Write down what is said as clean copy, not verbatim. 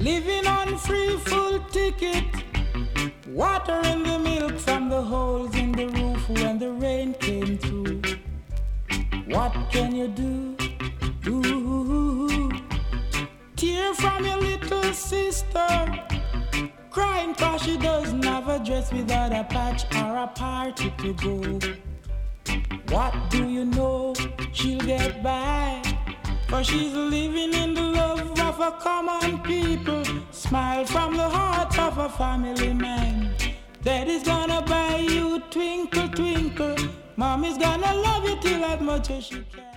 living on free full ticket, water in the milk from the holes in the roof when the rain came through. What can you do? Ooh, tear from your little sister, crying cause she doesn't have a dress without a patch or a party to go. What do you know? She'll get by, for she's living in the love of a common people. Smile from the heart of a family man. Daddy's gonna buy you twinkle, twinkle. Mommy's gonna love you till as much as she can.